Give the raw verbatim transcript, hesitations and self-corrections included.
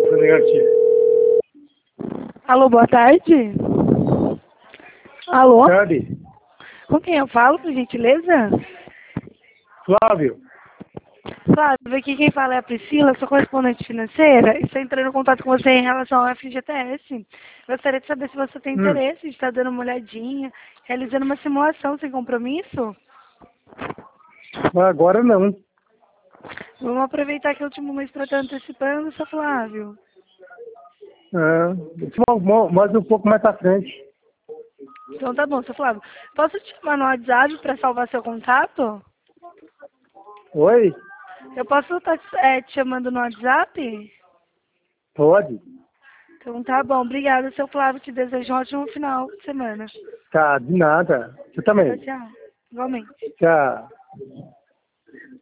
negativo. Alô, boa tarde. Alô? Tarde. Com quem eu falo, por gentileza? Flávio. Flávio, aqui quem fala é a Priscila, sou correspondente financeira e estou entrando em contato com você em relação ao F G T S. Gostaria de saber se você tem Hum. interesse de estar dando uma olhadinha, realizando uma simulação sem compromisso. Agora não. Vamos aproveitar que é o último mês para estar antecipando, seu Flávio. Ah, mais um pouco mais pra frente. Então tá bom, seu Flávio. Posso te chamar no WhatsApp para salvar seu contato? Oi? Eu posso estar é, te chamando no WhatsApp? Pode? Então tá bom, obrigada, seu Flávio. Te desejo um ótimo final de semana. Tá, de nada. Você Tchau, também. tchau. Igualmente. Tchau.